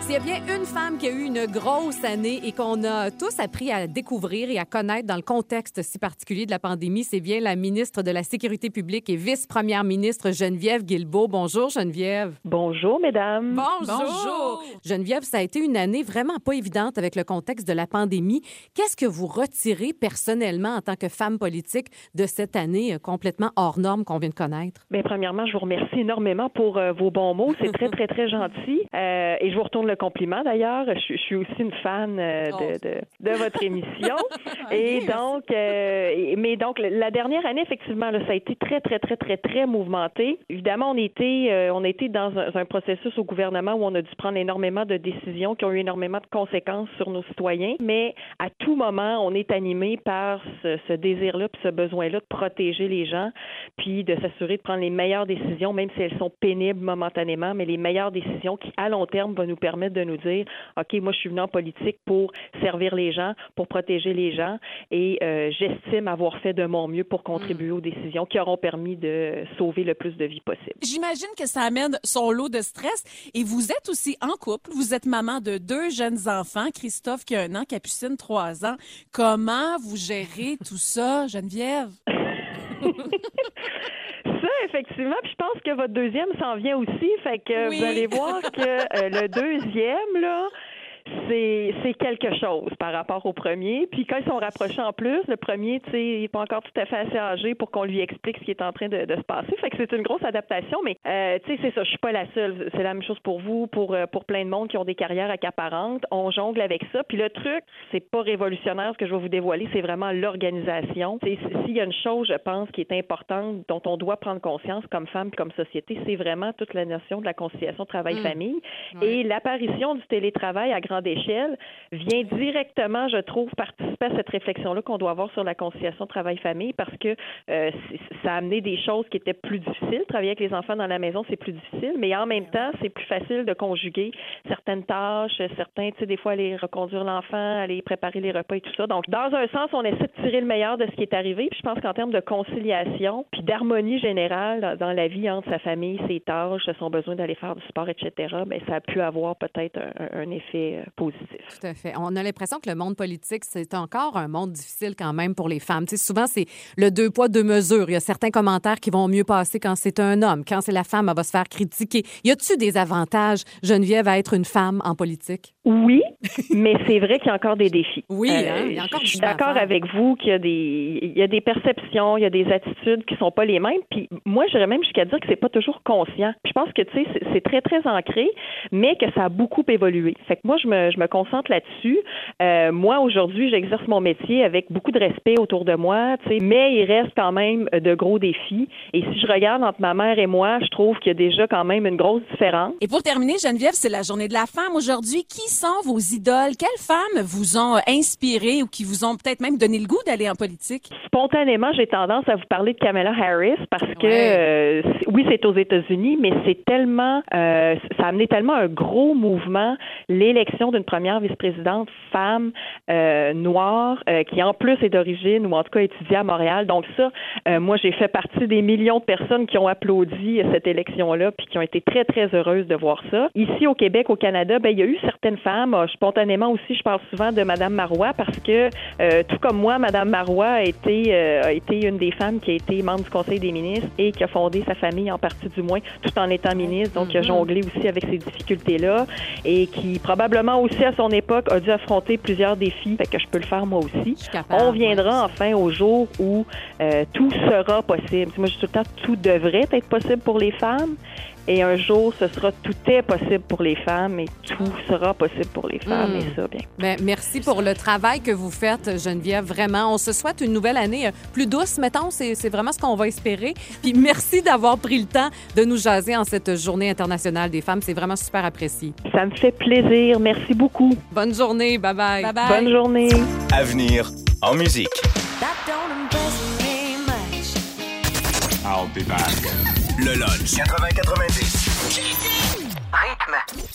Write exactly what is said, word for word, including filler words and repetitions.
S'il y a bien une femme qui a eu une grosse année et qu'on a tous appris à découvrir et à connaître dans le contexte si particulier de la pandémie, c'est bien la ministre de la Sécurité publique et vice-première ministre Geneviève Guilbeault. Bonjour, Geneviève. Bonjour, mesdames. Bonjour. Bonjour. Geneviève, ça a été une année vraiment pas évidente avec le contexte de la pandémie. Qu'est-ce que vous retirez personnellement en tant que femme politique de cette année complètement hors norme qu'on vient de connaître? Bien, premièrement, je vous remercie énormément pour euh, vos bons mots. C'est très, très, très gentil. Euh, et je vous retourne le compliment, d'ailleurs. Je, je suis aussi une fan euh, de, de, de votre émission. Et donc, euh, mais donc, la dernière année, effectivement, là, ça a été très, très, très, très, très mouvementé. Évidemment, on était, euh, on était dans un, un processus au gouvernement où on a dû prendre énormément de décisions qui ont eu énormément de conséquences sur nos citoyens. Mais à tout moment, on est animé par ce, ce désir-là puis ce besoin-là de protéger les gens puis de s'assurer de prendre les meilleures décisions, même si elles sont pénibles momentanément, mais les meilleures décisions qui, à long terme, vont nous permettre de nous dire, OK, moi, je suis venu en politique pour servir les gens, pour protéger les gens, et euh, j'estime avoir fait de mon mieux pour contribuer mmh. aux décisions qui auront permis de sauver le plus de vies possible. J'imagine que ça amène son lot de stress, et vous êtes aussi en couple, vous êtes maman de deux jeunes enfants, Christophe qui a un an, Capucine trois ans. Comment vous gérez tout ça, Geneviève? Ça, effectivement, puis je pense que votre deuxième s'en vient aussi, fait que oui. Vous allez voir que euh, le deuxième, là, c'est c'est quelque chose par rapport au premier. Puis quand ils sont rapprochés en plus, le premier, tu sais, il n'est pas encore tout à fait assez âgé pour qu'on lui explique ce qui est en train de, de se passer. Fait que c'est une grosse adaptation, mais euh, tu sais, c'est ça, je suis pas la seule. C'est la même chose pour vous, pour pour plein de monde qui ont des carrières accaparantes. On jongle avec ça. Puis le truc, c'est pas révolutionnaire ce que je vais vous dévoiler, c'est vraiment l'organisation. C'est, s'il y a une chose, je pense, qui est importante, dont on doit prendre conscience comme femme et comme société, c'est vraiment toute la notion de la conciliation travail-famille. Mmh. Et l'apparition du télétravail à grande échelle vient directement, je trouve, participer à cette réflexion-là qu'on doit avoir sur la conciliation travail-famille parce que euh, ça a amené des choses qui étaient plus difficiles. Travailler avec les enfants dans la maison, c'est plus difficile, mais en même temps, c'est plus facile de conjuguer certaines tâches, certains, tu sais, des fois, aller reconduire l'enfant, aller préparer les repas et tout ça. Donc, dans un sens, on essaie de tirer le meilleur de ce qui est arrivé. Puis je pense qu'en termes de conciliation puis d'harmonie générale dans la vie entre sa famille, ses tâches, son besoin d'aller faire du sport, et cetera, bien, ça a pu avoir peut-être un, un effet positif. Tout à fait. On a l'impression que le monde politique, c'est encore un monde difficile quand même pour les femmes. Tu sais, souvent, c'est le deux poids, deux mesures. Il y a certains commentaires qui vont mieux passer quand c'est un homme. Quand c'est la femme, elle va se faire critiquer. Y a-t-il des avantages, Geneviève, à être une femme en politique? Oui, mais c'est vrai qu'il y a encore des défis. Oui, euh, hein, il y a encore je suis d'accord avec vous qu'il y a des il y a des perceptions, il y a des attitudes qui sont pas les mêmes. Puis moi, j'irais même jusqu'à dire que c'est pas toujours conscient. Puis je pense que tu sais, c'est, c'est très très ancré, mais que ça a beaucoup évolué. Fait que moi, je me je me concentre là-dessus. Euh, moi, aujourd'hui, j'exerce mon métier avec beaucoup de respect autour de moi, tu sais, mais il reste quand même de gros défis. Et si je regarde entre ma mère et moi, je trouve qu'il y a déjà quand même une grosse différence. Et pour terminer, Geneviève, c'est la journée de la femme aujourd'hui. Qui sont vos idoles? Quelles femmes vous ont inspiré ou qui vous ont peut-être même donné le goût d'aller en politique? Spontanément, j'ai tendance à vous parler de Kamala Harris parce que, ouais. euh, oui, c'est aux États-Unis, mais c'est tellement, euh, ça a amené tellement un gros mouvement, l'élection d'une première vice-présidente femme euh, noire euh, qui, en plus, est d'origine ou en tout cas étudie à Montréal. Donc ça, euh, moi, j'ai fait partie des millions de personnes qui ont applaudi cette élection-là puis qui ont été très, très heureuses de voir ça. Ici, au Québec, au Canada, ben il y a eu certaines femmes. Spontanément aussi, je parle souvent de Mme Marois parce que, euh, tout comme moi, Mme Marois a été, euh, a été une des femmes qui a été membre du Conseil des ministres et qui a fondé sa famille, en partie du moins, tout en étant ministre. Donc, qui a jonglé aussi avec ces difficultés-là et qui, probablement aussi à son époque, a dû affronter plusieurs défis. Fait que je peux le faire moi aussi. Capable, On viendra enfin au jour où euh, tout sera possible. Moi, je dis tout le temps, tout devrait être possible pour les femmes. Et un jour, ce sera tout est possible pour les femmes et tout sera possible pour les femmes. Mmh. Et ça, bien. Ben, merci pour le travail que vous faites, Geneviève. Vraiment, on se souhaite une nouvelle année plus douce, mettons. C'est, c'est vraiment ce qu'on va espérer. Puis merci d'avoir pris le temps de nous jaser en cette Journée internationale des femmes. C'est vraiment super apprécié. Ça me fait plaisir. Merci beaucoup. Bonne journée. Bye-bye. Bye-bye. Bonne journée. Avenir en musique. I'll be back. Le lunch quatre-vingts quatre-vingt-dix.